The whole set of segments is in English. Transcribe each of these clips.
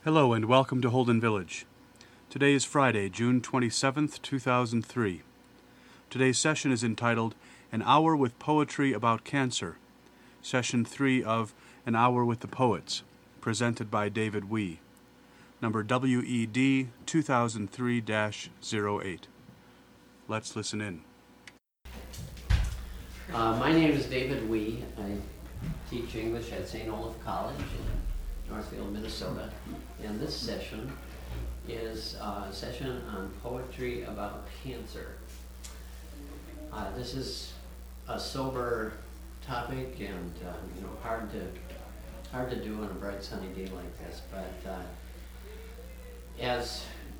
Hello and welcome to Holden Village. Today is Friday, June 27th, 2003. Today's session is entitled An Hour with Poetry About Cancer, Session 3 of An Hour with the Poets, presented by David Wee, number WED 2003-08. Let's listen in. My name is David Wee. I teach English at St. Olaf College in Northfield, Minnesota. And this session is a session on poetry about cancer. This is a sober topic and hard to do on a bright sunny day like this. But as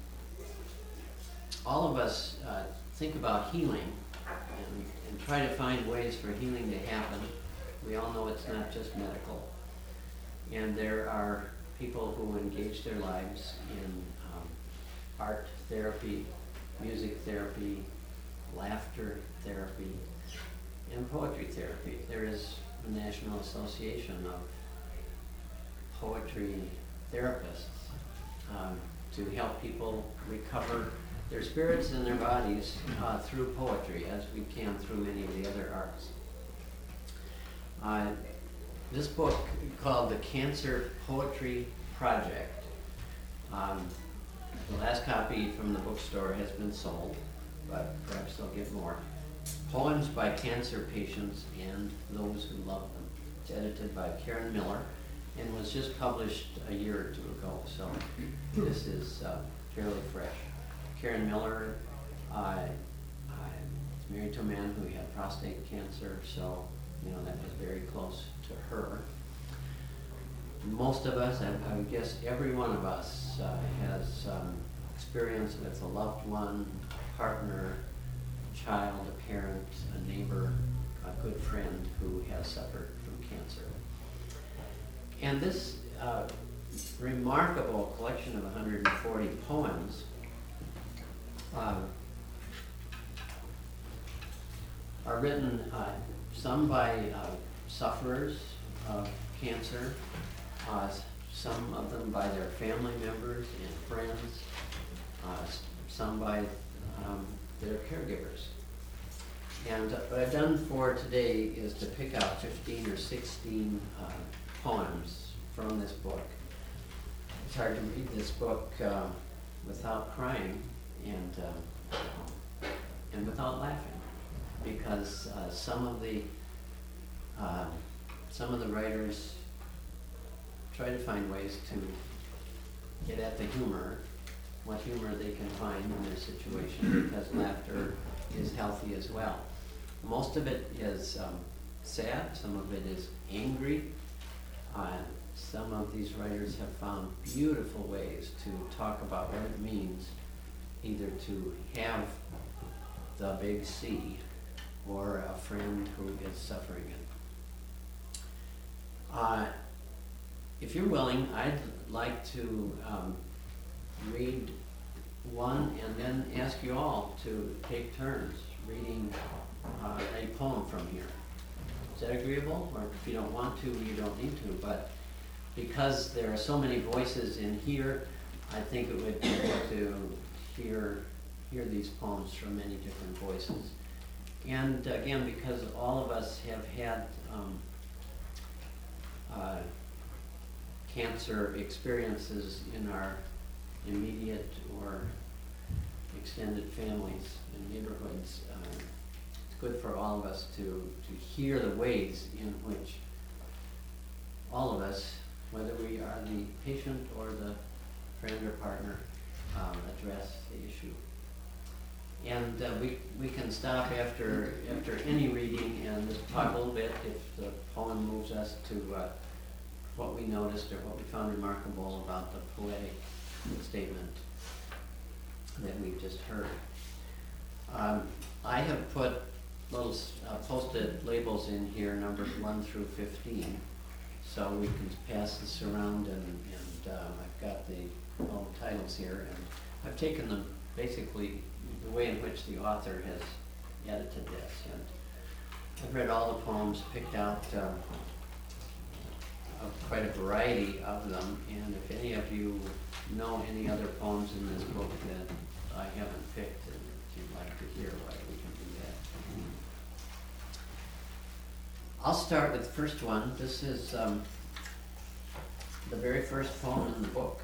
all of us think about healing and try to find ways for healing to happen, we all know it's not just medical. And there are people who engage their lives in art therapy, music therapy, laughter therapy, and poetry therapy. There is a National Association of Poetry Therapists to help people recover their spirits and their bodies through poetry, as we can through many of the other arts. This book, called The Cancer Poetry Project, the last copy from the bookstore has been sold, but perhaps they'll get more. Poems by Cancer Patients and Those Who Love Them. It's edited by Karen Miller and was just published a year or two ago, so this is fairly fresh. Karen Miller is married to a man who had prostate cancer, so that was very close to her. Most of us, I would guess every one of us, has experience with a loved one, a partner, a child, a parent, a neighbor, a good friend who has suffered from cancer. And this remarkable collection of 140 poems are written, some by sufferers of cancer, some of them by their family members and friends, some by their caregivers. And what I've done for today is to pick out 15 or 16 poems from this book. It's hard to read this book without crying and without laughing, because some of the writers try to find ways to get at the humor, what humor they can find in their situation, because laughter is healthy as well. Most of it is sad, some of it is angry. Some of these writers have found beautiful ways to talk about what it means either to have the big C or a friend who is suffering it. If you're willing, I'd like to read one and then ask you all to take turns reading a poem from here. Is that agreeable? Or if you don't want to, you don't need to. But because there are so many voices in here, I think it would be good to hear these poems from many different voices. And again, because all of us have had cancer experiences in our immediate or extended families and neighborhoods, it's good for all of us to hear the ways in which all of us, whether we are the patient or the friend or partner, address the issue. And we can stop after any reading and just talk a little bit if the poem moves us to what we noticed or what we found remarkable about the poetic statement that we've just heard. I have put little posted labels in here, numbers 1 through 15, so we can pass this around, and I've got the all the titles here, and I've taken them basically the way in which the author has edited this. And I've read all the poems, picked out a quite a variety of them, and if any of you know any other poems in this book that I haven't picked, and if you'd like to hear, why we can do that. I'll start with the first one. This is the very first poem in the book.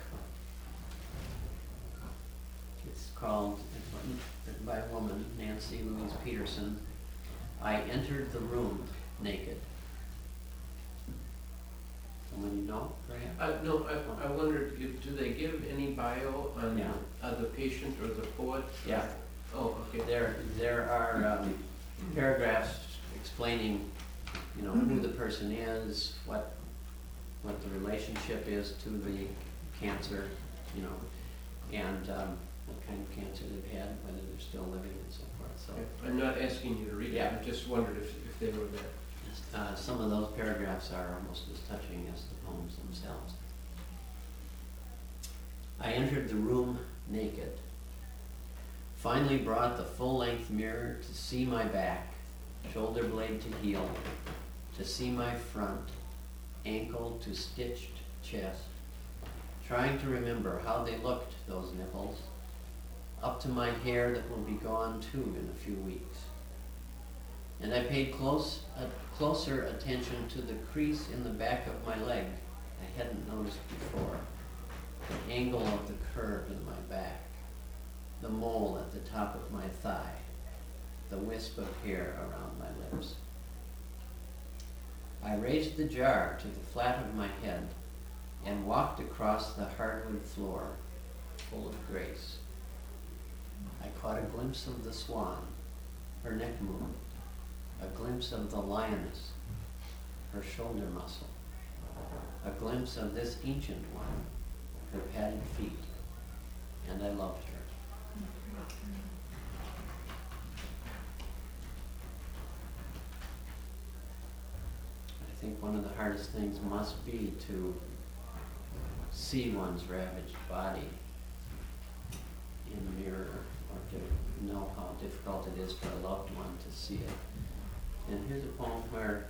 It's called, written by a woman, Nancy Louise Peterson, I Entered the Room Naked. Someone you know, perhaps? No, I wondered, do they give any bio on Yeah. The patient or the poet? Yeah. Oh, okay. There are paragraphs explaining, you know, who the person is, what the relationship is to the cancer, you know, and what kind of cancer they've had, whether they're still living and so forth. So Okay. I'm not asking you to read it, Yeah. I just wondered if they were there. some of those paragraphs are almost as touching as the poems themselves. I entered the room naked, finally brought the full-length mirror to see my back, shoulder blade to heel, to see my front, ankle to stitched chest, trying to remember how they looked, those nipples, up to my hair that will be gone too in a few weeks. And I paid closer attention to the crease in the back of my leg I hadn't noticed before, the angle of the curve in my back, the mole at the top of my thigh, the wisp of hair around my lips. I raised the jar to the flat of my head and walked across the hardwood floor, full of grace. I caught a glimpse of the swan, her neck moved, a glimpse of the lioness, her shoulder muscle, a glimpse of this ancient one, her padded feet, and I loved her. I think one of the hardest things must be to see one's ravaged body in the mirror, or to know how difficult it is for a loved one to see it. And here's a poem where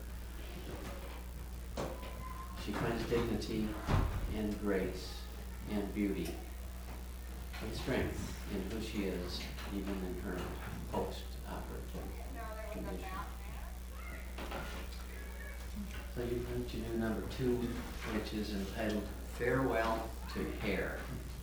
she finds dignity and grace and beauty and strength in who she is, even in her post-operative condition. So you move to do number 2, which is entitled Farewell to Hair.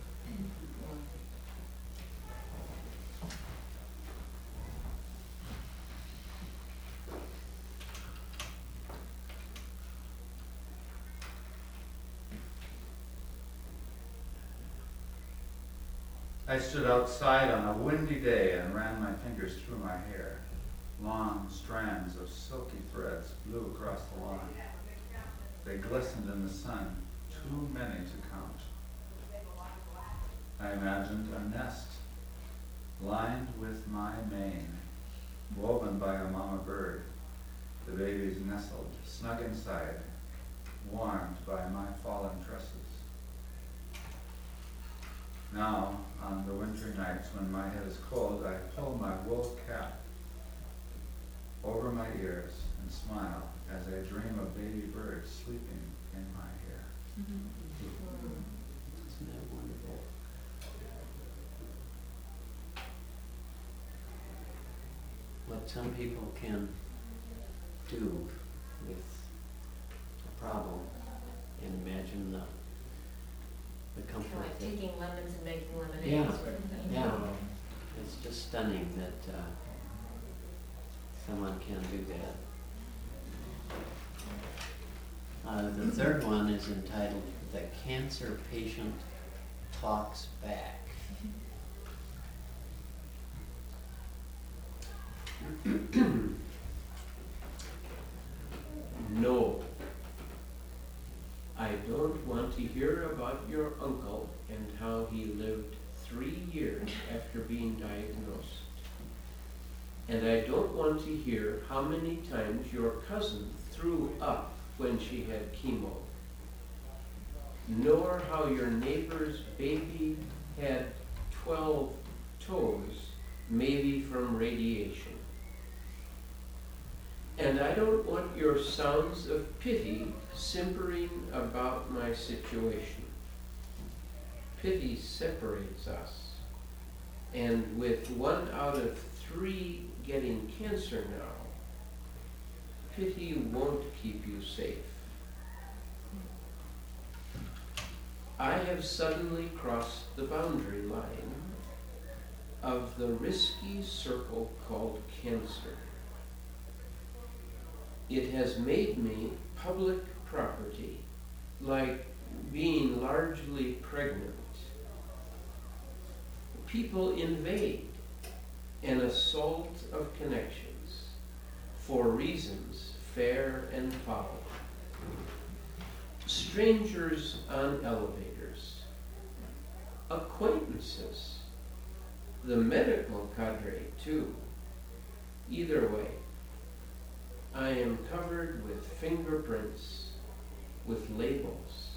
I stood outside on a windy day and ran my fingers through my hair. Long strands of silky threads blew across the lawn. They glistened in the sun, too many to count. I imagined a nest, lined with my mane, woven by a mama bird. The babies nestled, snug inside, warmed by my fallen tresses. Now, on the wintry nights when my head is cold, I pull my wool cap over my ears and smile as I dream of baby birds sleeping in my hair. Isn't that wonderful? What some people can do with a problem, and imagine the comfort. Like that- taking lemons and making lemonade, Yeah. sort of thing. Yeah, it's just stunning that someone can do that. The third one is entitled The Cancer Patient Talks Back. No. I don't want to hear about your uncle and how he lived 3 years after being diagnosed. And I don't want to hear how many times your cousin threw up when she had chemo. Nor how your neighbor's baby had 12 toes, maybe from radiation. And I don't want your sounds of pity simpering about my situation. Pity separates us. And with 1 out of 3 getting cancer now, pity won't keep you safe. I have suddenly crossed the boundary line of the risky circle called cancer. It has made me public property, like being largely pregnant. People invade an assault of connections for reasons fair and foul. Strangers on elevators, acquaintances, the medical cadre too. Either way, I am covered with fingerprints, with labels.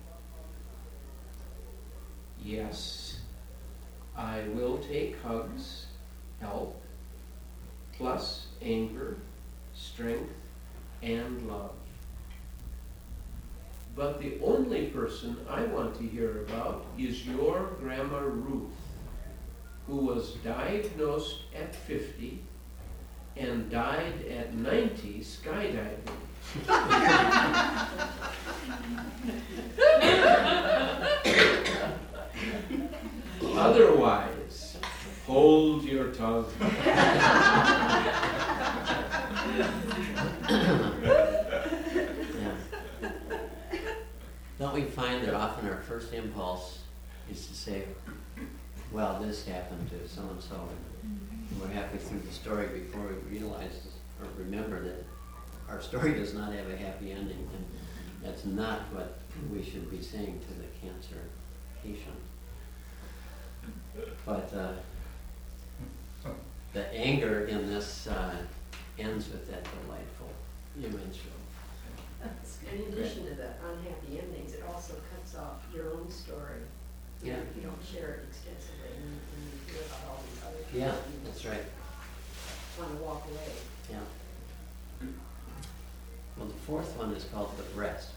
Yes, I will take hugs, help, plus anger, strength, and love. But the only person I want to hear about is your Grandma Ruth, who was diagnosed at 50 and died at 90 skydiving. Otherwise, hold your tongue. Don't we find that often our first impulse is to say, well, this happened to so-and-so, and we're halfway through the story before we realize or remember that our story does not have a happy ending, and that's not what we should be saying to the cancer patient. But the anger in this ends with that delightful image of in addition to the unhappy endings, it also cuts off your own story. Yeah. You don't share it extensively, and you hear about all these other people. Yeah, that's right. Want to walk away. Yeah. Well, the fourth one is called the breast.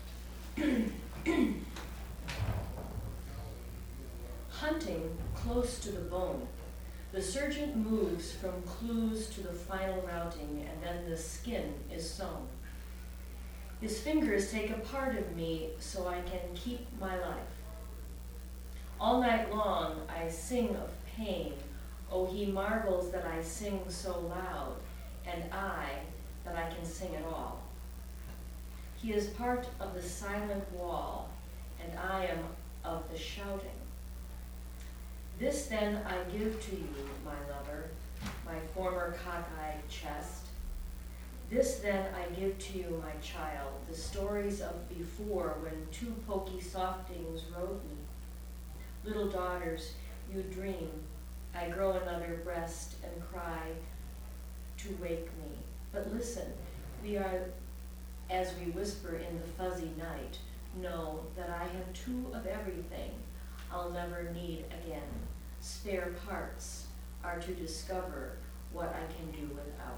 Hunting close to the bone. The surgeon moves from clues to the final routing, and then the skin is sewn. His fingers take a part of me so I can keep my life. All night long I sing of pain. Oh, he marvels that I sing so loud, and I, that I can sing at all. He is part of the silent wall, and I am of the shouting. This then I give to you, my lover, my former cockeyed chest. This then I give to you, my child, the stories of before when 2 pokey softings rode me. Little daughters, you dream, I grow another breast and cry to wake me. But listen, we are, as we whisper in the fuzzy night, know that I have 2 of everything I'll never need again. Spare parts are to discover what I can do without.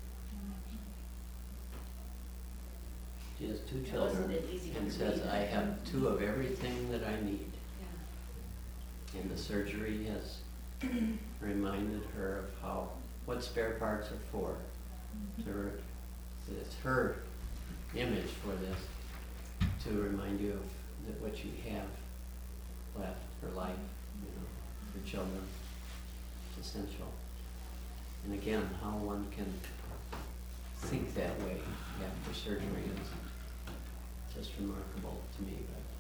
She has 2 Wasn't children it easy to and read says, that? I have 2 of everything that I need. Yeah. And the surgery has reminded her of what spare parts are for. It's her image for this, to remind you of that what you have left for life, for children. It's essential. And again, how one can think that way after surgery is just remarkable to me.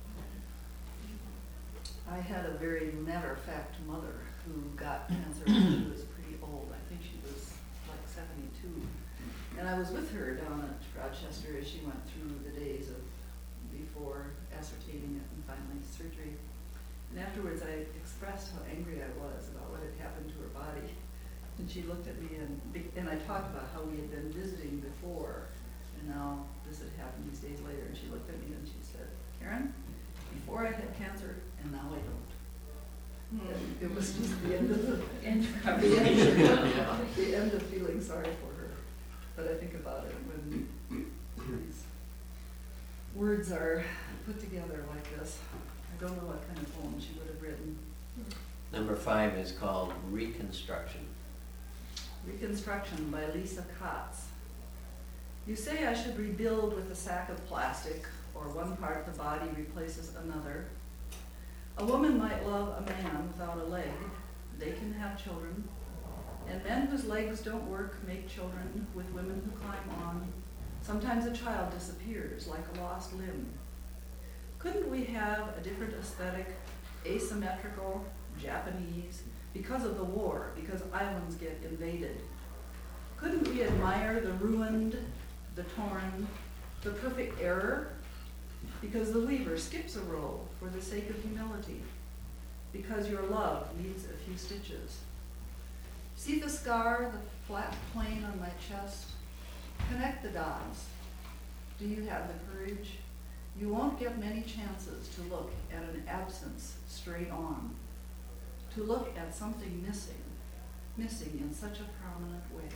I had a very matter-of-fact mother who got cancer when she was pretty old. I think she was like 72. And I was with her down at Rochester as she went through the days of before ascertaining it and finally surgery. And afterwards I expressed how angry I was about what had happened to her body. And she looked at me and I talked about how we had been visiting before, and now this had happened these days later. And she looked at me and she said, Karen, before I had cancer, and now I don't. And it was just the end of the end of feeling sorry for her. but I think about it when these words are put together like this. I don't know what kind of poem she would have written. Number 5 is called Reconstruction. Reconstruction by Lisa Kotz. You say I should rebuild with a sack of plastic, or one part of the body replaces another. A woman might love a man without a leg. They can have children. And men whose legs don't work make children with women who climb on. Sometimes a child disappears like a lost limb. Couldn't we have a different aesthetic, asymmetrical, Japanese, because of the war, because islands get invaded? Couldn't we admire the ruined, the torn, the perfect error? Because the weaver skips a row for the sake of humility. Because your love needs a few stitches. See the scar, the flat plane on my chest? Connect the dots. Do you have the courage? You won't get many chances to look at an absence straight on. To look at something missing in such a prominent way.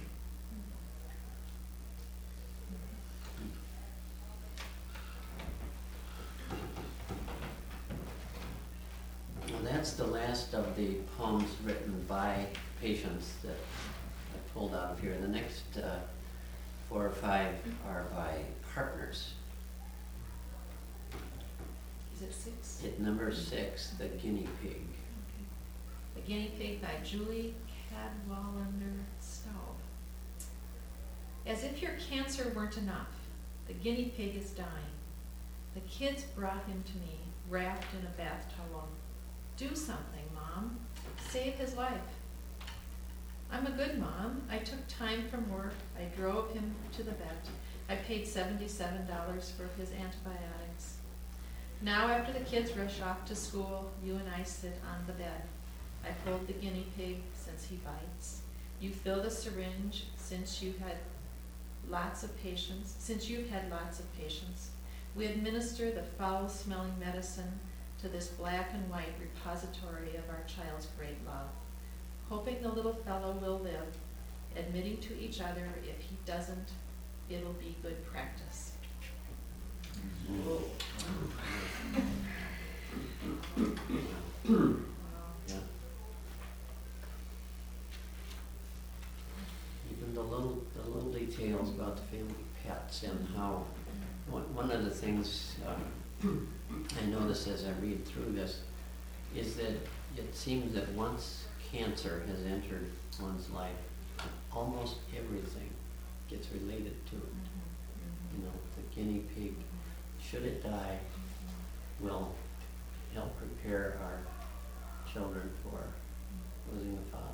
Well, that's the last of the poems written by patients that I pulled out of here. The next 4 or 5 are by partners. Is it 6? At number 6, The Guinea Pig. Okay. The Guinea Pig by Julie Cadwallader Staub. As if your cancer weren't enough, the guinea pig is dying. The kids brought him to me, wrapped in a bath towel. Do something, Mom. Save his life. I'm a good mom. I took time from work. I drove him to the vet. I paid $77 for his antibiotics. Now, after the kids rush off to school, you and I sit on the bed. I hold the guinea pig since he bites. You fill the syringe since you've had lots of patience. We administer the foul-smelling medicine to this black and white repository of our child's great love, hoping the little fellow will live, admitting to each other if he doesn't, it'll be good practice. Whoa. Wow. Yeah. Even the little details about the family pets and how one of the things I notice as I read through this is that it seems that once cancer has entered one's life, almost everything gets related to it. You know, the guinea pig, should it die, will help prepare our children for losing a father.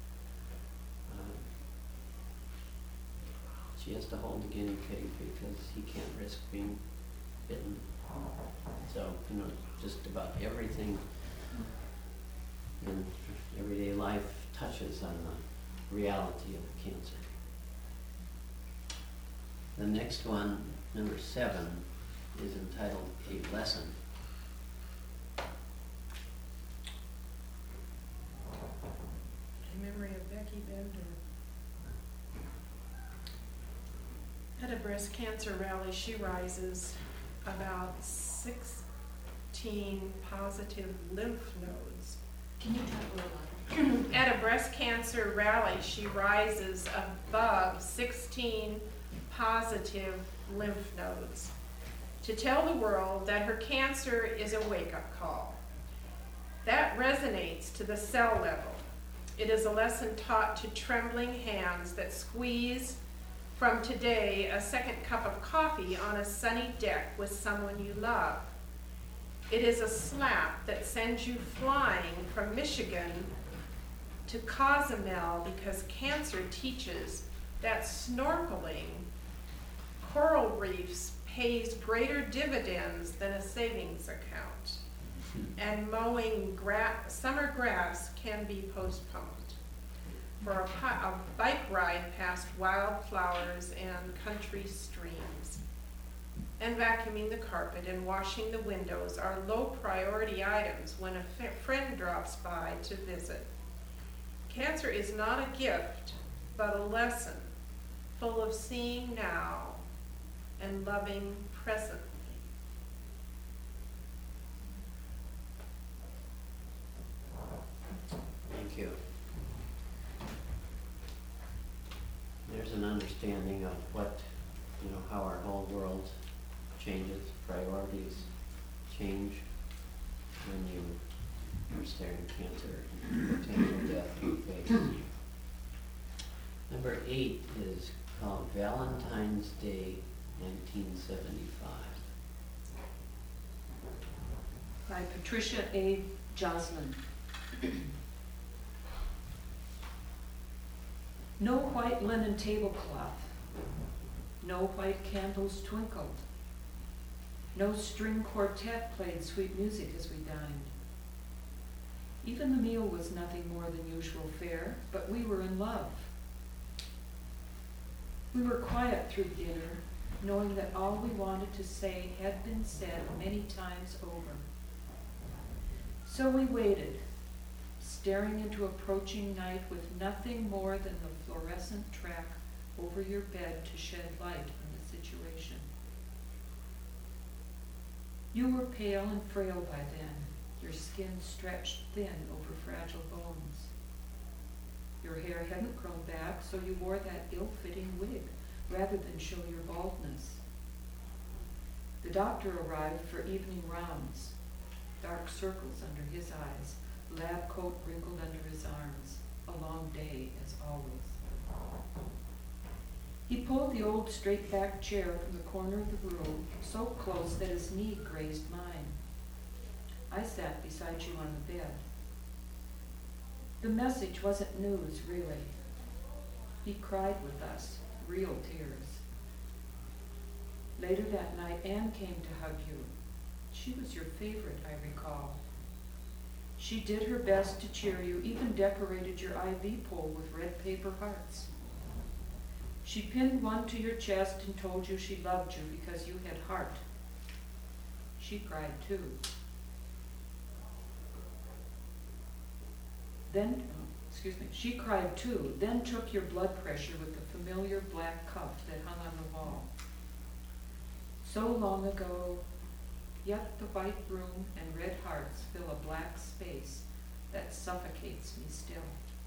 She has to hold the guinea pig because he can't risk being bitten. So, you know, just about everything in everyday life touches on the reality of cancer. The next one, number 7, is entitled A Lesson. In memory of Becky Bender. At a breast cancer rally, she rises about 16 positive lymph nodes. Can you talk a little louder? At a breast cancer rally, she rises above 16 positive lymph nodes to tell the world that her cancer is a wake-up call. That resonates to the cell level. It is a lesson taught to trembling hands that squeeze from today a second cup of coffee on a sunny deck with someone you love. It is a slap that sends you flying from Michigan to Cozumel because cancer teaches that snorkeling coral reefs pays greater dividends than a savings account, and mowing summer grass can be postponed for a bike ride past wildflowers and country streams. And vacuuming the carpet and washing the windows are low priority items when a friend drops by to visit. Cancer is not a gift, but a lesson. full of seeing now and loving presently. Thank you. There's an understanding of what, how our whole world changes, priorities change when you are staring cancer and potential death in the face. Number 8 is called Valentine's Day 1975. By Patricia A. Joslin. No white linen tablecloth, no white candles twinkled, no string quartet played sweet music as we dined. Even the meal was nothing more than usual fare, but we were in love. We were quiet through dinner, knowing that all we wanted to say had been said many times over. So we waited, staring into approaching night with nothing more than the fluorescent track over your bed to shed light on the situation. You were pale and frail by then, your skin stretched thin over fragile bones. Your hair hadn't grown back, so you wore that ill-fitting wig rather than show your baldness. The doctor arrived for evening rounds, dark circles under his eyes, lab coat wrinkled under his arms, a long day as always. He pulled the old straight-back chair from the corner of the room, so close that his knee grazed mine. I sat beside you on the bed. The message wasn't news, really. He cried with us, real tears. Later that night, Anne came to hug you. She was your favorite, I recall. She did her best to cheer you, even decorated your IV pole with red paper hearts. She pinned one to your chest and told you she loved you because you had heart. She cried too. She cried too, then took your blood pressure with the familiar black cuff that hung on the wall. So long ago, yet the white room and red hearts fill a black space that suffocates me still.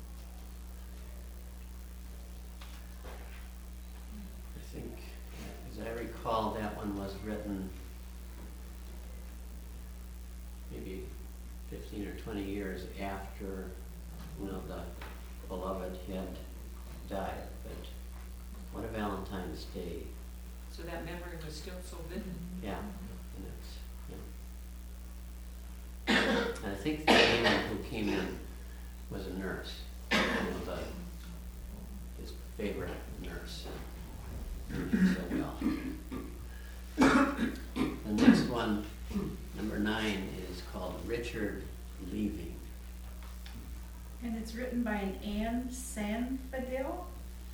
I think, as I recall, that one was written maybe 15 or 20 years after, the beloved had died. But what a Valentine's Day. So that memory was still so vivid. Yeah, and it's, And I think the woman who came in was a nurse, his favorite nurse. He did so well. The next one, number 9, is called Richard Leaving. And it's written by an Anne Sanfadil.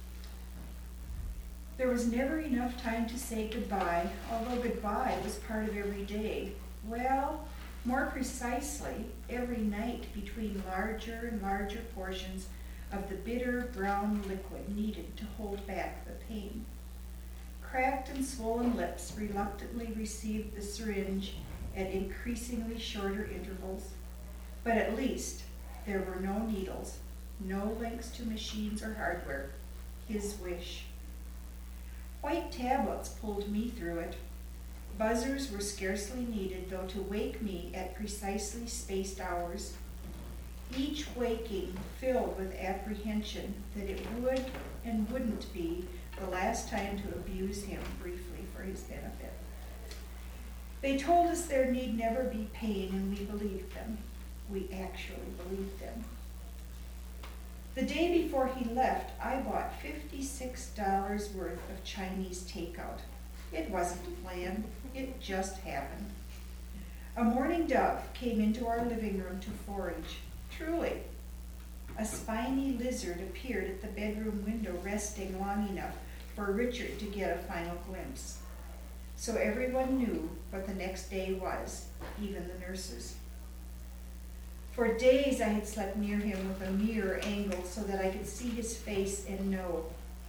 There was never enough time to say goodbye, although goodbye was part of every day. Well, more precisely, every night between larger and larger portions of the bitter brown liquid needed to hold back the pain. Cracked and swollen lips reluctantly received the syringe at increasingly shorter intervals, but at least there were no needles, no links to machines or hardware. His wish. White tablets pulled me through it. Buzzers were scarcely needed, though, to wake me at precisely spaced hours, each waking filled with apprehension that it would and wouldn't be the last time to abuse him briefly for his benefit. They told us there need never be pain, and we believed them. We actually believed them. The day before he left, I bought $56 worth of Chinese takeout. It wasn't planned, it just happened. A mourning dove came into our living room to forage. Truly, a spiny lizard appeared at the bedroom window, resting long enough for Richard to get a final glimpse. So everyone knew what the next day was, even the nurses. For days I had slept near him with a mirror angle so that I could see his face and know.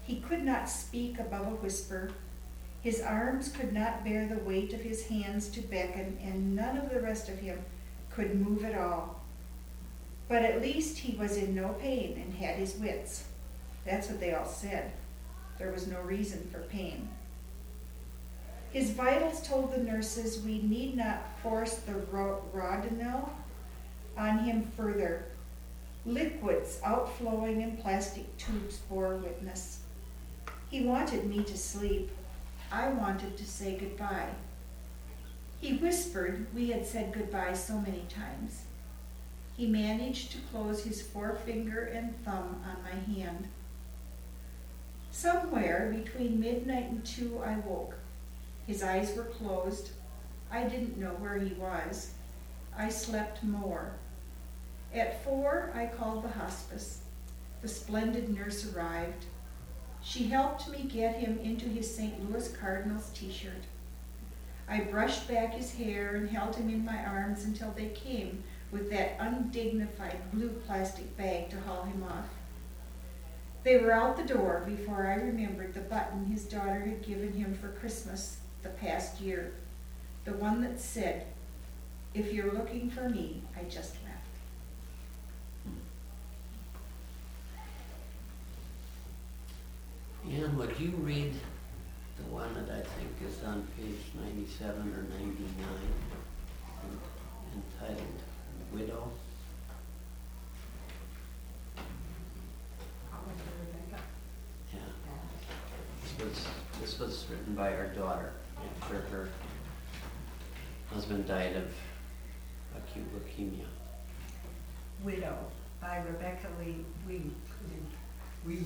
He could not speak above a whisper. His arms could not bear the weight of his hands to beckon, and none of the rest of him could move at all. But at least he was in no pain and had his wits. That's what they all said. There was no reason for pain. His vitals told the nurses we need not force the Rodinal on him further. Liquids outflowing in plastic tubes bore witness. He wanted me to sleep. I wanted to say goodbye. He whispered we had said goodbye so many times. He managed to close his forefinger and thumb on my hand. Somewhere between midnight and 2 I woke. His eyes were closed. I didn't know where he was. I slept more. At 4 I called the hospice. The splendid nurse arrived. She helped me get him into his St. Louis Cardinals t-shirt. I brushed back his hair and held him in my arms until they came with that undignified blue plastic bag to haul him off. They were out the door before I remembered the button his daughter had given him for Christmas the past year, the one that said, "If you're looking for me, I just left." Ann, would you read the one that I think is on page 97 or 99, entitled Widow? Yeah. This was written by our daughter after her husband died of acute leukemia. Widow by Rebecca Lee Weed.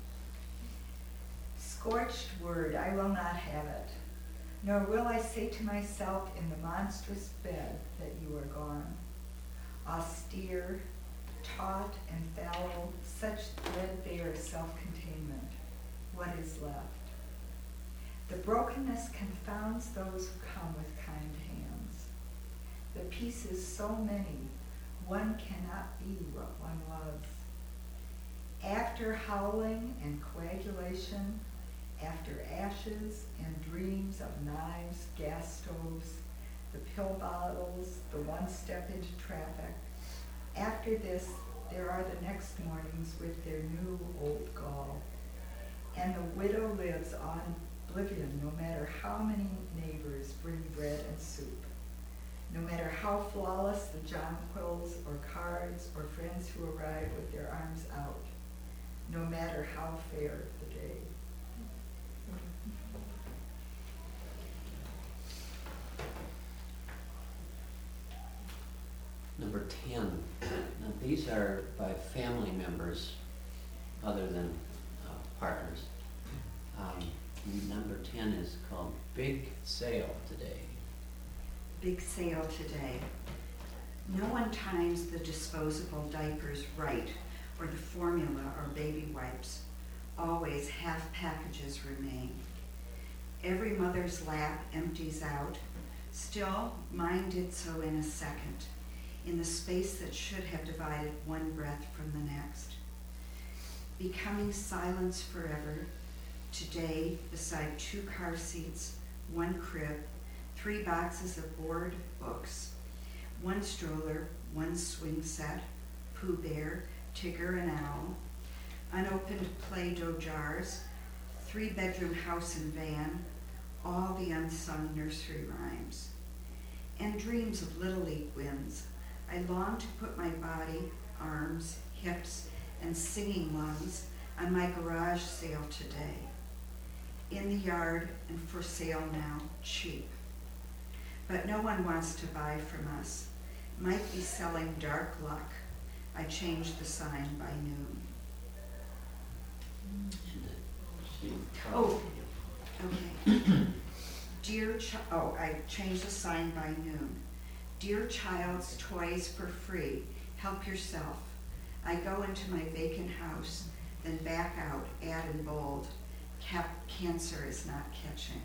Scorched word, I will not have it, nor will I say to myself in the monstrous bed that you are gone. Austere, taut and fallow, such threadbare self-containment, what is left? The brokenness confounds those who come with kind hands. The pieces so many, one cannot be what one was. After howling and coagulation, after ashes and dreams of knives, gas stoves, the pill bottles, the one step into traffic, after this, there are the next mornings with their new old gall. And the widow lives on oblivion no matter how many neighbors bring bread and soup, no matter how flawless the jonquils or cards or friends who arrive with their arms out, no matter how fair the day. Number 10. Now these are by family members other than partners. Number 10 is called Big Sale Today. Big sale today. No one times the disposable diapers right, or the formula or baby wipes. Always half packages remain. Every mother's lap empties out. Still, mine did so in a second, in the space that should have divided one breath from the next. Becoming silence forever, today beside 2 car seats, 1 crib, 3 boxes of board books, 1 stroller, 1 swing set, Pooh Bear, Tigger and Owl, unopened Play-Doh jars, 3-bedroom house and van, all the unsung nursery rhymes, and dreams of Little League wins. I long to put my body, arms, hips, and singing lungs on my garage sale today. In the yard and for sale now, cheap. But no one wants to buy from us. Might be selling dark luck. I changed the sign by noon. Oh, okay. I changed the sign by noon. Dear child's toys for free, help yourself. I go into my vacant house, then back out, add in bold, cancer is not catching.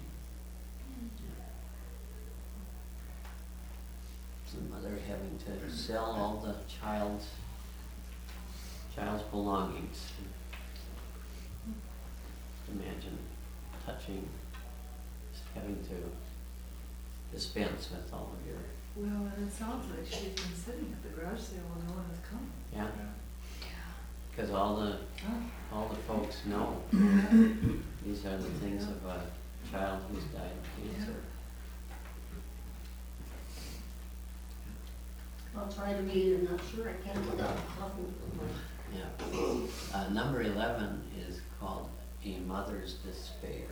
The mother having to sell all the child's belongings. imagine touching, having to dispense with all of your, Well, and it sounds like she's been sitting at the garage sale when no one has come. yeah? Because all the folks know these are the things of a child who's died of cancer. I'll try to read it, I'm not sure I can without coughing. Yeah. Number 11 is called A Mother's Despair.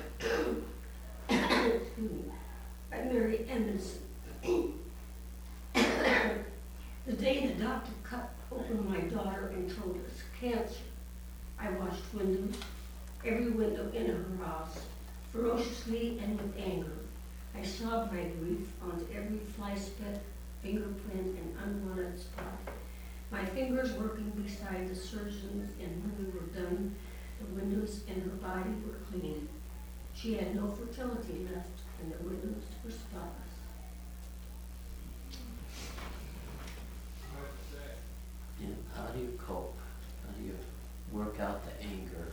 Excuse me. By Mary Emerson. The day the doctor cut open my daughter and told us cancer, I washed windows, every window in her house, ferociously and with anger. I sobbed my grief on every fly speck, fingerprint, and unwanted spot. My fingers working beside the surgeons, and when we were done, the windows in her body were clean. She had no fertility left, and the windows were spotless. And how do you cope? How do you work out the anger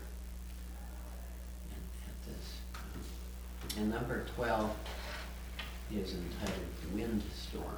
at this? And number 12 is entitled Windstorm.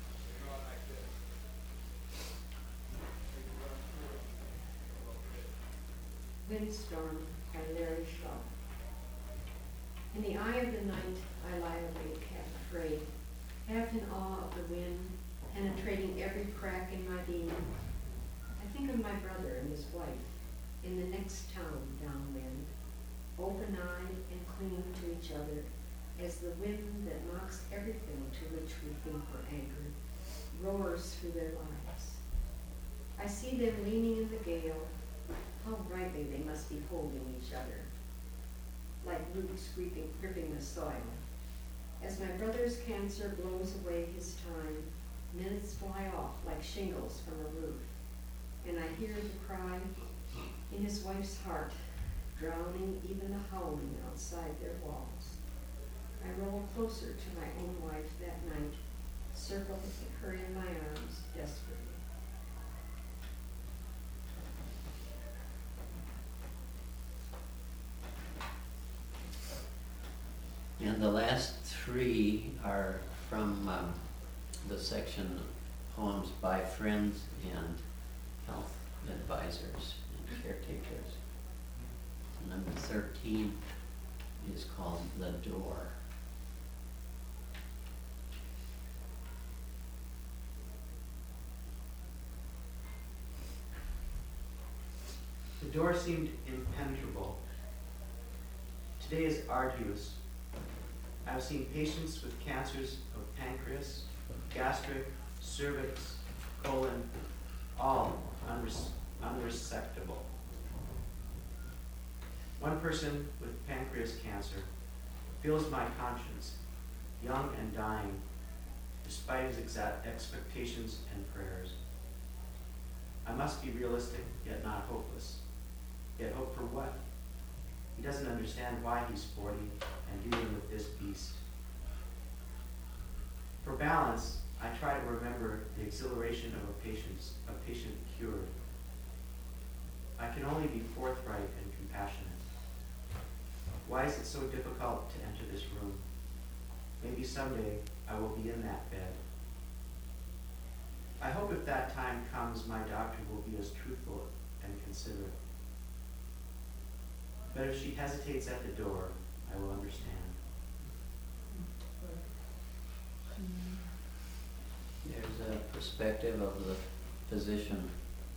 Windstorm by Larry Shaw. In the eye of the night I lie awake, half afraid, half in awe of the wind, penetrating every crack in my being. I think of my brother and his wife in the next town downwind, open-eyed and clinging to each other as the wind that knocks everything to which we think we're anchored roars through their lives. I see them leaning in the gale. How rightly they must be holding each other, like roots gripping the soil. As my brother's cancer blows away his time, minutes fly off like shingles from a roof, and I hear the cry in his wife's heart, drowning even the howling outside their walls. I roll closer to my own wife that night, circle her in my arms desperately. And the last three are from the section Poems by Friends and Health Advisors and Caretakers. Number 13 is called The Door. The door seemed impenetrable. Today is arduous. I have seen patients with cancers of pancreas, gastric, cervix, colon, all unresectable. One person with pancreas cancer feels my conscience, young and dying, despite his exact expectations and prayers. I must be realistic, yet not hopeless. Yet hope for what? He doesn't understand why he's 40 and dealing with this beast. For balance, I try to remember the exhilaration of a patient cured. I can only be forthright and compassionate. Why is it so difficult to enter this room? Maybe someday I will be in that bed. I hope if that time comes, my doctor will be as truthful and considerate. But if she hesitates at the door, I will understand. There's a perspective of the physician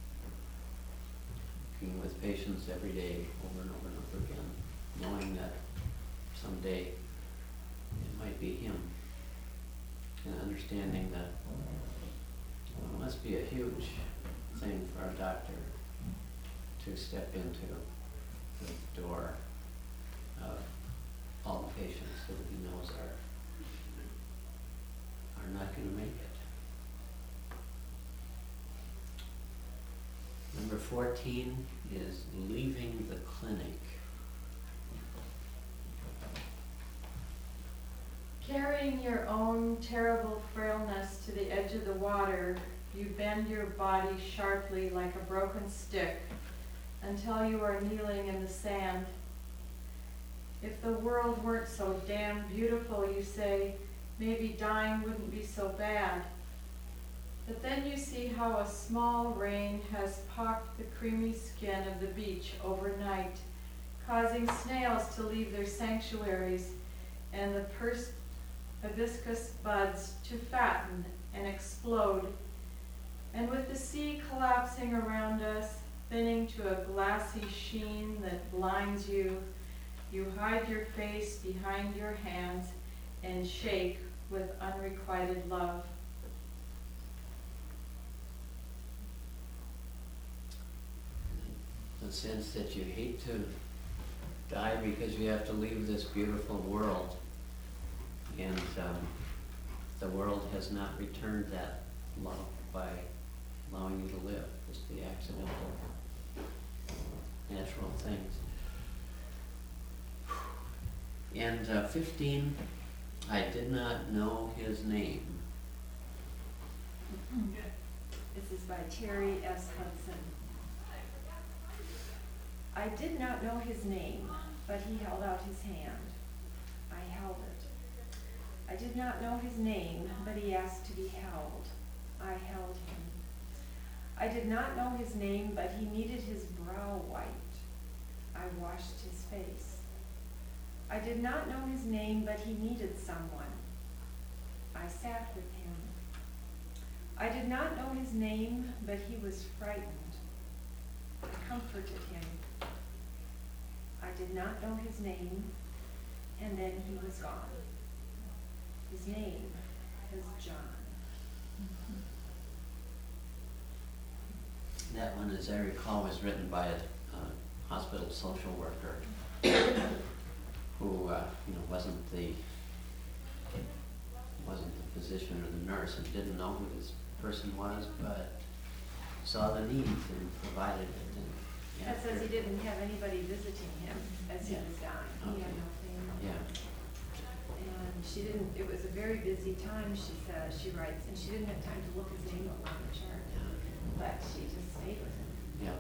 working with patients every day over and over and over again, knowing that someday it might be him, and understanding that it must be a huge thing for a doctor to step into the door of all the patients that he knows are not going to make it. Number 14 is Leaving the Clinic. Carrying your own terrible frailness to the edge of the water, you bend your body sharply like a broken stick until you are kneeling in the sand, If the world weren't so damn beautiful, you say, maybe dying wouldn't be so bad. But then you see how a small rain has pocked the creamy skin of the beach overnight, causing snails to leave their sanctuaries and the pursed hibiscus buds to fatten and explode. And with the sea collapsing around us, thinning to a glassy sheen that blinds you, you hide your face behind your hands and shake with unrequited love. The sense that you hate to die because you have to leave this beautiful world, and the world has not returned that love by allowing you to live, just the accidental, natural things. And 15, I did not know his name. This is by Terry S. Hudson. I did not know his name, but he held out his hand. I held it. I did not know his name, but he asked to be held. I held him. I did not know his name, but he needed his brow wiped. I washed his face. I did not know his name, but he needed someone. I sat with him. I did not know his name, but he was frightened. I comforted him. I did not know his name, and then he was gone. His name is John. That one, as I recall, was written by a hospital social worker who wasn't the physician or the nurse and didn't know who this person was, but saw the need and provided it. And, That says he didn't have anybody visiting him as he was dying. He had no family. Yeah. And she didn't, it was a very busy time, she says, she writes, and she didn't have time to look his name up on the chart. But she just stayed with him. Yeah.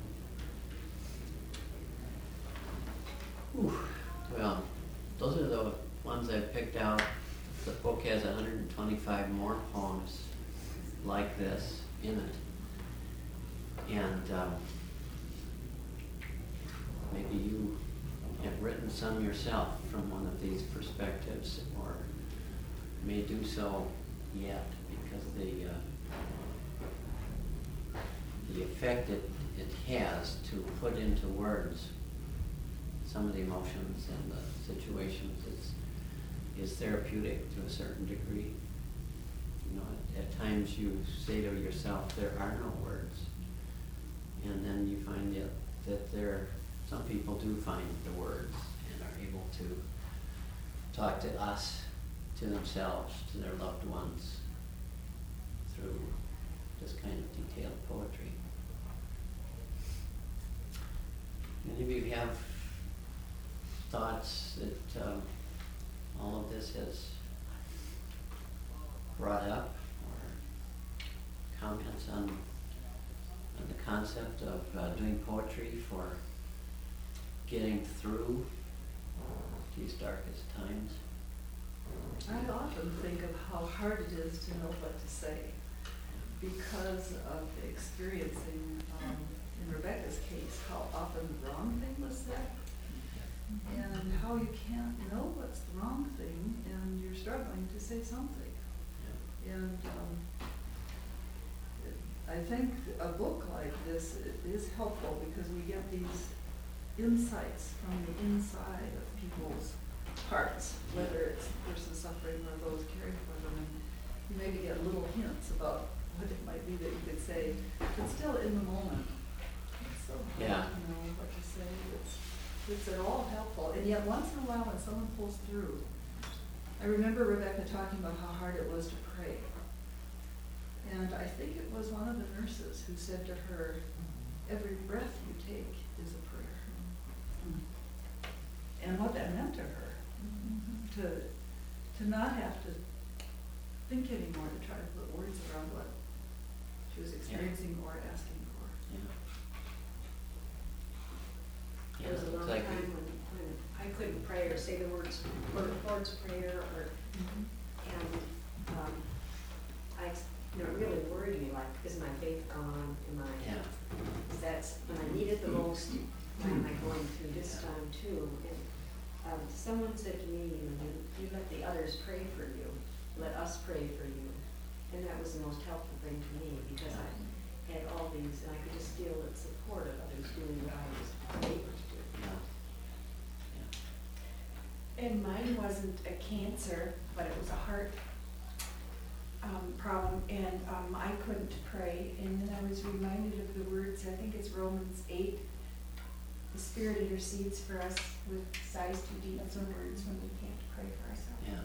Whew. Well, those are the ones I picked out. The book has 125 more poems like this in it. And maybe you have written some yourself from one of these perspectives, or may do so yet, because the effect it has to put into words some of the emotions and the situations is therapeutic to a certain degree. You know, at times you say to yourself, there are no words. And then you find that some people do find the words and are able to talk to us, to themselves, to their loved ones, through this kind of detailed poetry. Any of you have thoughts that all of this has brought up, or comments on the concept of doing poetry for getting through these darkest times? I often think of how hard it is to know what to say because of experiencing, in Rebecca's case, how often the wrong thing was said, and how you can't know what's the wrong thing and you're struggling to say something. And I think a book like this is helpful because we get these insights from the inside of people's hearts, whether it's the person suffering or those caring for them. And you maybe get little hints about what it might be that you could say, but still in the moment. It's so hard to know what to say. It's at all helpful. And yet once in a while when someone pulls through, I remember Rebecca talking about how hard it was to pray. And I think it was one of the nurses who said to her, every breath you take is a prayer. And what that meant to her, to not have to think anymore, to try to put words around what she was experiencing or asking for. Yeah. There was a long time when I couldn't pray or say the words, Lord's Prayer, or, and, it really worried me, like, is my faith gone? Yeah. Is that when I need it the most, why am I going through this time too? And someone said to me, you let the others pray for you, let us pray for you. And that was the most helpful thing to me, because I had all these, and I could just feel the support of others doing what I was able to do. And mine wasn't a cancer, but it was a heart problem, and I couldn't pray. And then I was reminded of the words, I think it's Romans 8, the Spirit intercedes for us with sighs too deep for words when we can't pray for ourselves. Yeah.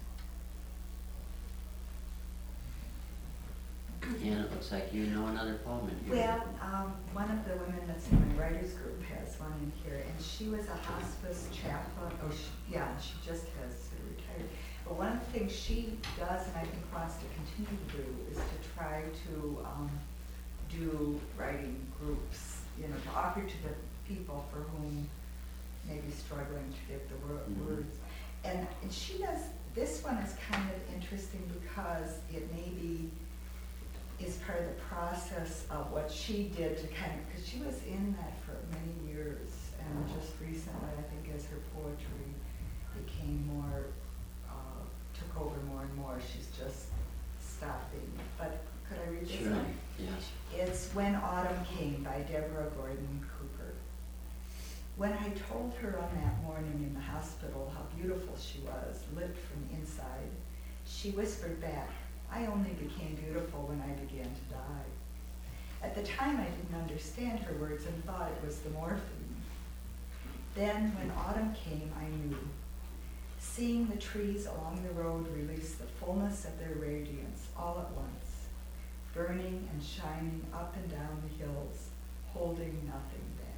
And it looks like you know another poem in here. Well, one of the women that's in my writers group has one in here, and she was a hospice chaplain. She just has retired. But one of the things she does, and I think wants to continue to do, is to try to do writing groups, to offer to the people for whom may be struggling to get the words. And she does, this one is kind of interesting because it maybe is part of the process of what she did to because she was in that for many years, and just recently, I think as her poetry became more, took over more and more, she's just stopping. But could I read this one? Yes. It's When Autumn Came by Deborah Gordon Cooper. When I told her on that morning in the hospital how beautiful she was, lit from inside, she whispered back, I only became beautiful when I began to die. At the time, I didn't understand her words and thought it was the morphine. Then, when autumn came, I knew. Seeing the trees along the road release the fullness of their radiance all at once, burning and shining up and down the hills, holding nothing back.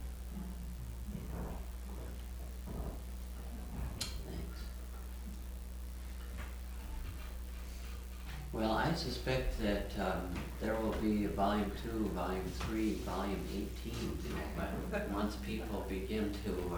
Thanks. Well, I suspect that there will be a volume 2, volume 3, volume 18, but once people begin to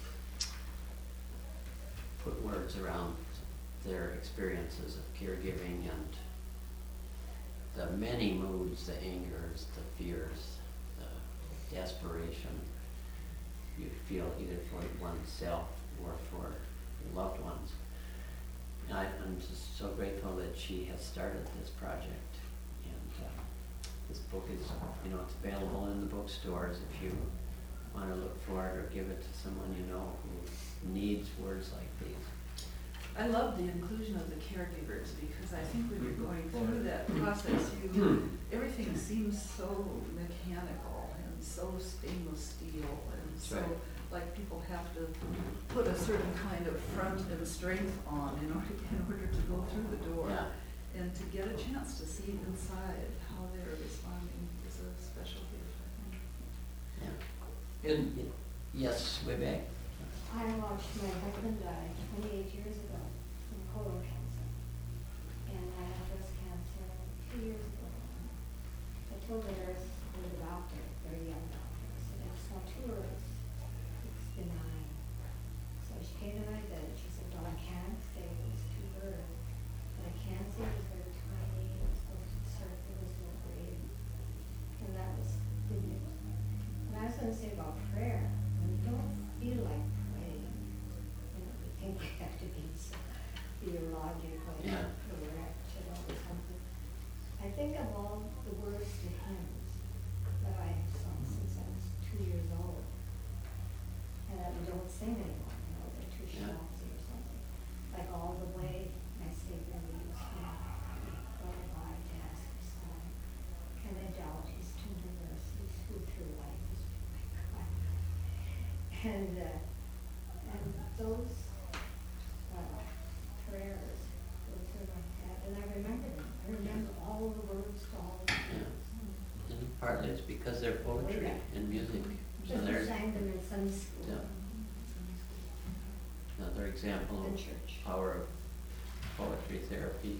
put words around their experiences of caregiving and the many moods, the angers, the fears, the desperation you feel either for oneself or for your loved ones. And I'm just so grateful that she has started this project. And this book is, it's available in the bookstores if you want to look for it or give it to someone you know who needs words like these. I love the inclusion of the caregivers, because I think when you're going through that process, everything seems so mechanical and so stainless steel, and so like people have to put a certain kind of front and strength on in order to go through the door, and to get a chance to see inside how they're responding is a special gift, I think. Yeah. Yes, Vivek. I watched my husband die 28 years ago from colon cancer, and I had breast cancer 2 years ago. I told the nurse and the doctor, very young doctor, I said, I saw 2 earths. It's benign. So she came to my bed, she said, well, I can't say it was 2 birds, but I can say it was very tiny, it was supposed to serve, there was no grave. And that was good news. And I was going to say about prayer, when you don't feel like think we have to be so theologically correct and all something. I think of all the words to hymns that I have sung since I was 2 years old, and that we don't sing anymore, they're too schmaltzy or something. Like All the Way, my Savior leads me, God abide to ask his side, can I doubt his tender mercies, who through life has been my guide. And those prayers go through my head, and I remember them. I remember all the words to all the prayers. And partly it's because they're poetry and music. So Because we sang them in Sunday school. Another example of power of poetry therapy.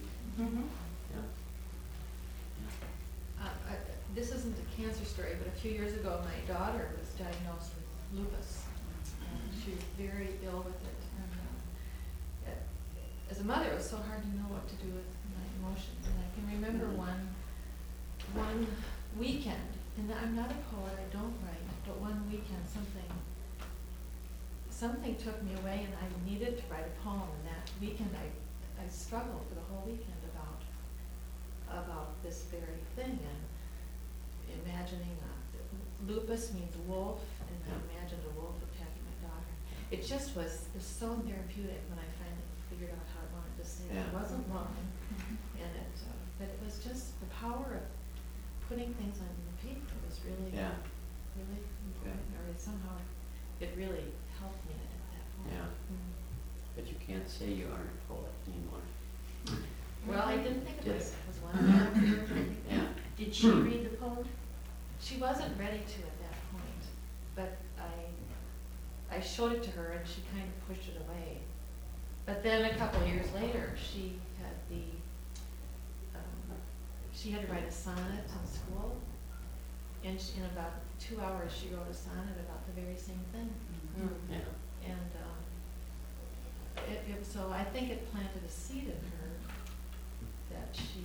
This isn't a cancer story, but a few years ago, my daughter was diagnosed with lupus. She was very ill with it, and as a mother, it was so hard to know what to do with my emotions. And I can remember one weekend, and I'm not a poet, I don't write, but one weekend something took me away, and I needed to write a poem. And that weekend, I struggled for the whole weekend about this very thing, and imagining lupus means wolf, and I imagined a wolf attacking my daughter. It just was so therapeutic when I finally figured out how I wanted to say it. It wasn't long, and but it was just the power of putting things on the paper was really important, or somehow it really helped me at that point. Yeah. But you can't say you aren't a poet anymore. Well, I didn't think of Did- myself as one. Yeah. Did she read the poem? She wasn't ready to at that point, but I showed it to her, and she kind of pushed it away. But then a couple of years later, she had to write a sonnet in school, and in about 2 hours, she wrote a sonnet about the very same thing. Yeah. And so I think it planted a seed in her that she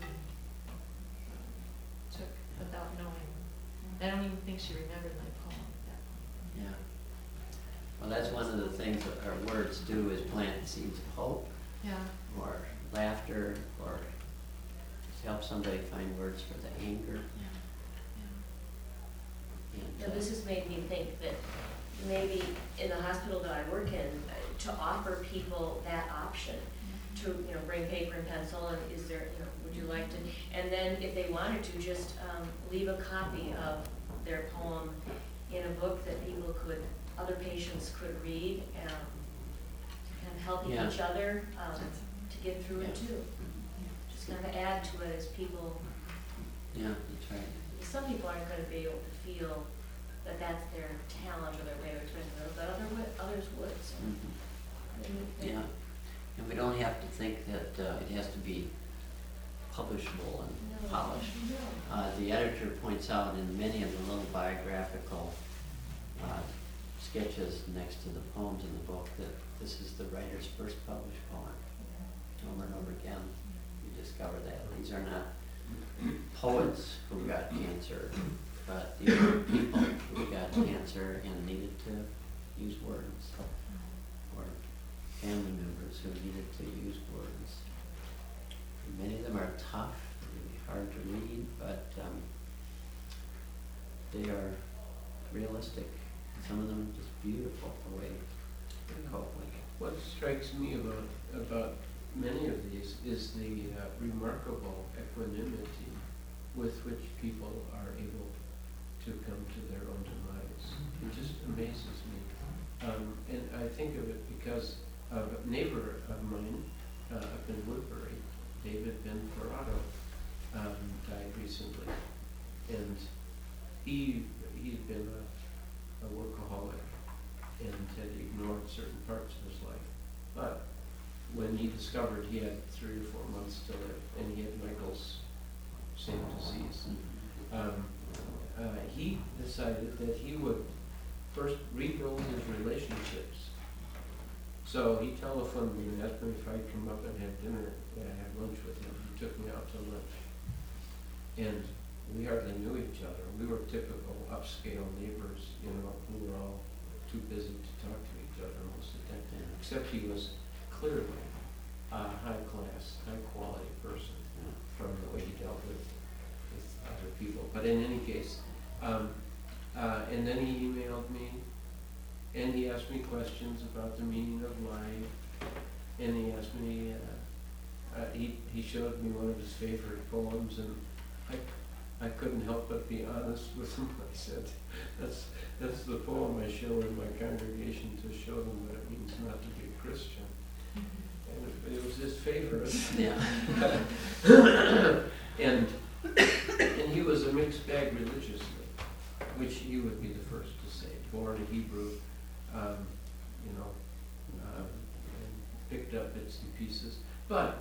took without knowing. I don't even think she remembered my poem at that point. Yeah. Well, that's one of the things that our words do, is plant seeds of hope. Yeah. Or laughter, or just help somebody find words for the anger. Now, this has made me think that maybe in the hospital that I work in, to offer people that option, to, bring paper and pencil, and is there, would you like to, and then if they wanted to, just leave a copy of their poem in a book that other patients could read, and kind of helping each other to get through it too. Just kind of add to it as people. Yeah, that's right. Some people aren't going to be able to feel that that's their talent or their way of expressing themselves, but others would. So. Yeah, and we don't have to think that it has to be publishable and polished. The editor points out in many of the little biographical sketches next to the poems in the book that this is the writer's first published poem. Over and over again, you discover that. These are not poets who got cancer, but these are people who got cancer and needed to use words, or family members who needed to use words. And many of them are tough, really hard to read, but they are realistic. Some of them are just beautiful the way they cope with it. What strikes me about many of these is the remarkable equanimity with which people are able to come to their own demise. It just amazes me. And I think of it because of a neighbor of mine up in Woodbury, David Benferrato, died recently. And he'd been a workaholic and had ignored certain parts of his life. But when he discovered he had 3 or 4 months to live, and he had Michael's same disease, he decided that he would first rebuild his relationships. So he telephoned me and asked me if I'd come up and have dinner, have lunch with him. He took me out to lunch. And we hardly knew each other. We were typical upscale neighbors, who were all too busy to talk to each other most of the time. Except he was clearly a high-class, high-quality person from the way he dealt with other people. But in any case, and then he emailed me, and he asked me questions about the meaning of life, and he asked me, he showed me one of his favorite poems, and I couldn't help but be honest with him. I said, that's the poem I show in my congregation to show them what it means not to be a Christian. And it was his favorite. Yeah. and he was a mixed bag religiously, which you would be the first to say. Born a Hebrew, and picked up bits and pieces. But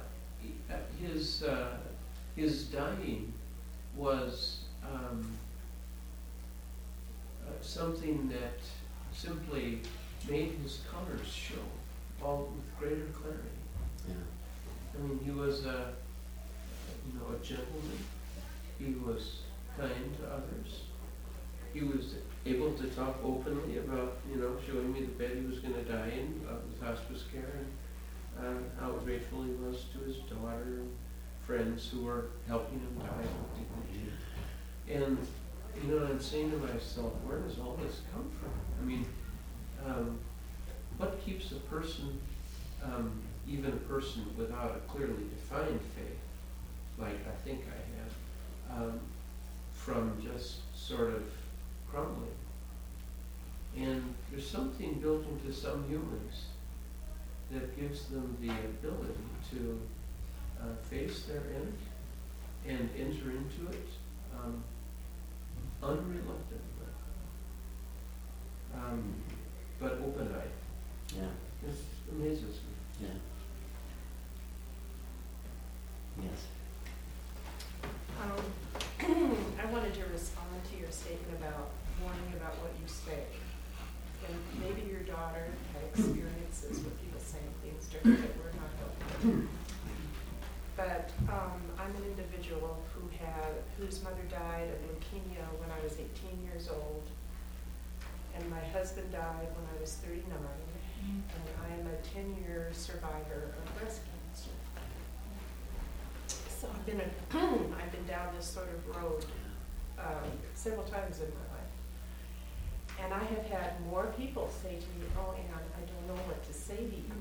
his dying was something that simply made his colors show all with greater clarity. Yeah. I mean, he was a gentleman. He was kind to others. He was able to talk openly about, showing me the bed he was going to die in with hospice care, and how grateful he was to his daughter and friends who were helping him die with dignity. And, I'm saying to myself, where does all this come from? I mean, what keeps a person, even a person without a clearly defined faith, like I think I have, from just sort of crumbling? And there's something built into some humans that gives them the ability to face their end and enter into it unreluctantly, but open-eyed. Yeah. It amazes me. Yeah. Yes. I wanted to respond to your statement about warning about what you say. And maybe your daughter had experiences with people saying things different that were not helpful. But I'm an individual whose mother died of leukemia when I was 18 years old, and my husband died when I was 39, and I am a 10-year survivor of breast cancer. So I've been down this sort of road several times in my life, and I have had more people say to me, "Oh, Ann, I don't know what to say to you."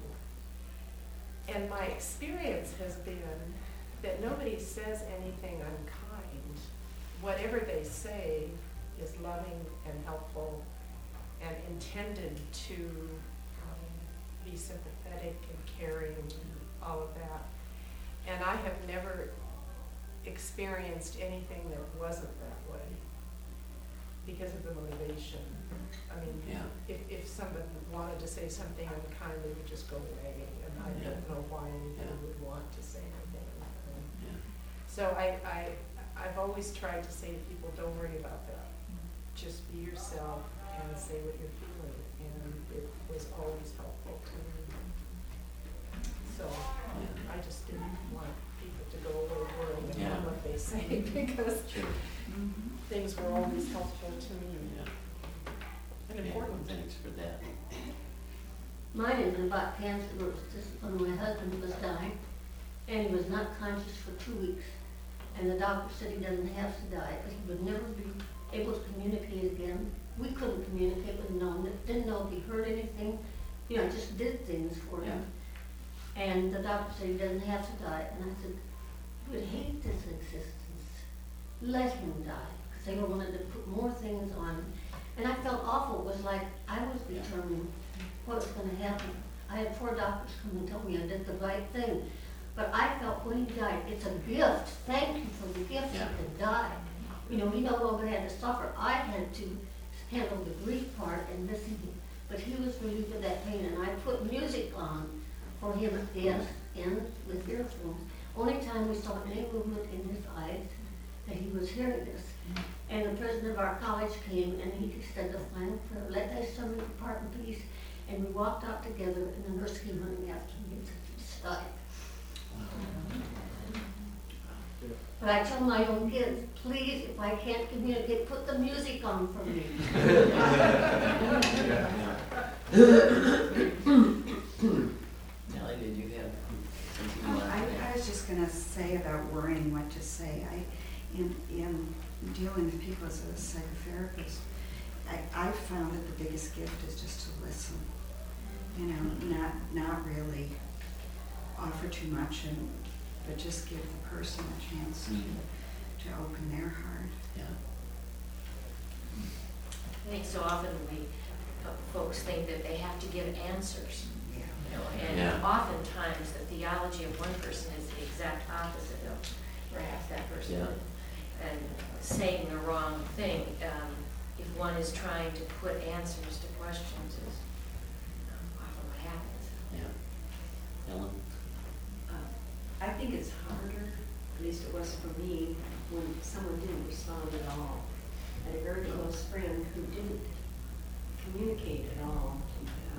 And my experience has been that nobody says anything unkind. Whatever they say is loving and helpful and intended to be sympathetic and caring and all of that. And I have never experienced anything that wasn't that way because of the motivation. I mean, if somebody wanted to say something unkind, they would just go away, and I don't know why anybody would want to say anything unkind. Yeah. So I've always tried to say to people, don't worry about that. Just be yourself and say what you're feeling, and it was always helpful to me. So I just didn't want people to go away worrying about what they say because things were always helpful to me. And important. Thanks for that. Mine isn't about cancer. It was just when my husband was dying, and he was not conscious for 2 weeks. And the doctor said he doesn't have to die, but he would never be able to communicate again. We couldn't communicate with him, didn't know if he heard anything. I just did things for him. And the doctor said he doesn't have to die. And I said, you would hate this existence. Let him die. Because they wanted to put more things on him. And I felt awful. It was like I was determining what was going to happen. I had 4 doctors come and tell me I did the right thing. But I felt when he died, it's a gift. Thank you for the gift he could die. He no longer had to suffer. I had to handle the grief part and missing him. But he was relieved of that pain. And I put music on for him with earphones. Only time we saw any movement in his eyes that he was hearing this. And the president of our college came and he said the final prayer, let thy son depart in peace. And we walked out together and the nurse came running after me and said, he's died. But I tell my own kids, please, if I can't communicate, put the music on for me. Nellie, did you have something you wanted to I was just going to say about worrying what to say. In dealing with people as a psychotherapist, I found that the biggest gift is just to listen. Not really offer too much, but just give the person a chance to open their heart. I think so often folks think that they have to give answers. And oftentimes the theology of one person is the exact opposite of perhaps that person. And saying the wrong thing, if one is trying to put answers to questions, is often what happens. Ellen? I think it's harder, at least it was for me, when someone didn't respond at all. I had a very close friend who didn't communicate at all.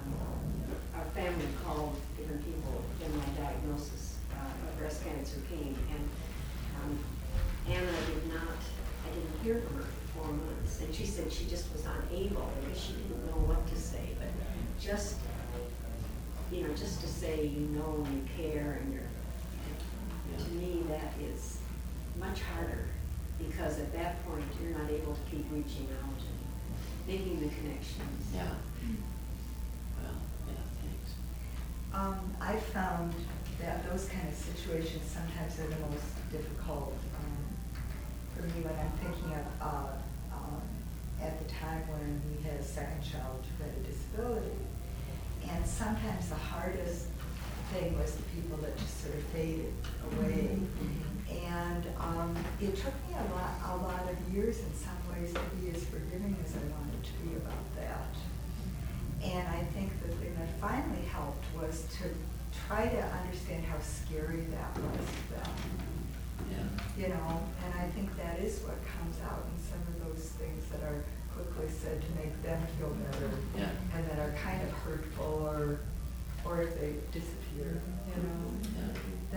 a family called different people when my diagnosis of breast cancer came, and Anna I didn't hear from her for 4 months, and she said she just was unable, because she didn't know what to say, but just, just to say you know and you care, and to me that is much harder, because at that point you're not able to keep reaching out and making the connections. Yeah. Well, yeah, thanks. I found that those kind of situations sometimes are the most difficult for me when I'm thinking of at the time when we had a second child who had a disability. And sometimes the hardest thing was the people that just sort of faded away. And it took me a lot of years in some ways to be as forgiving as I wanted to be about that. And I think the thing that finally helped was to try to understand how scary that was to them. Yeah. And I think that is what comes out in some of those things that are quickly said to make them feel better. Yeah. And that are kind of hurtful or if they disappear, Yeah.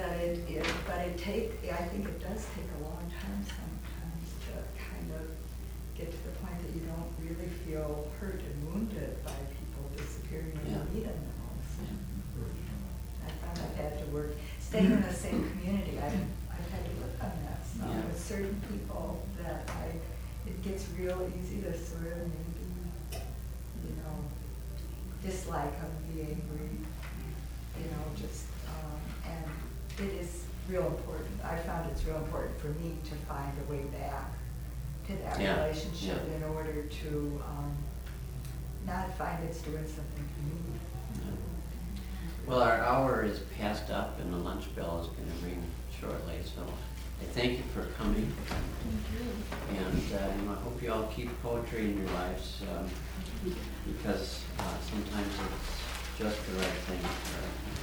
I think it does take a long time sometimes to kind of get to the point that you don't really feel hurt and wounded by people disappearing when you need them the most. I found I've had to work, staying in the same community, I've had to work on that some with certain people that it gets real easy to sort of maybe, dislike them, be angry, and it is real important. I found it's real important for me to find a way back to that relationship in order to not find it's doing something to me. Yeah. Well, our hour is passed up and the lunch bell is going to ring shortly, so I thank you for coming. And I hope you all keep poetry in your lives because sometimes it's just the right thing.